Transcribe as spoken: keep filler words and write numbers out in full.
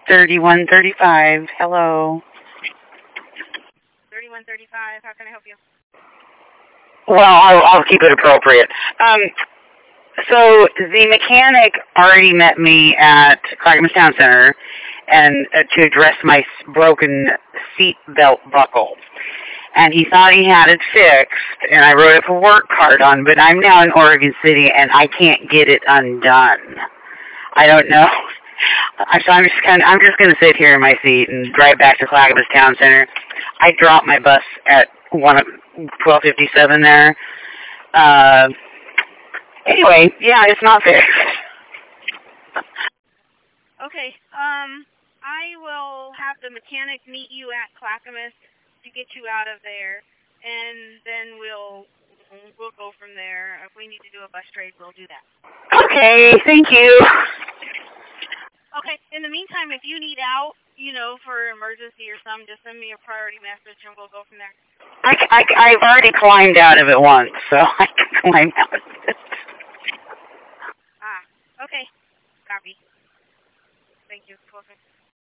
thirty-one thirty-five. Hello. thirty-one thirty-five. How can I help you? Well, I'll, I'll keep it appropriate. Um, so the mechanic already met me at Clackamas Town Center and uh, to address my broken seat belt buckle. And he thought he had it fixed, and I wrote it for work card on, but I'm now in Oregon City, and I can't get it undone. I don't know. So I'm just kind of, I'm just going to sit here in my seat and drive back to Clackamas Town Center. I dropped my bus at one twelve fifty-seven there. Uh, anyway, yeah, it's not fixed. Okay, um, I will have the mechanic meet you at Clackamas to get you out of there, and then we'll we'll go from there. If we need to do a bus trade, we'll do that. Okay, thank you. Okay, in the meantime, if you need out, you know, for emergency or something, just send me a priority message and we'll go from there. I, I, I've already climbed out of it once, so I can climb out of it. Ah, okay. Copy. Thank you. Perfect.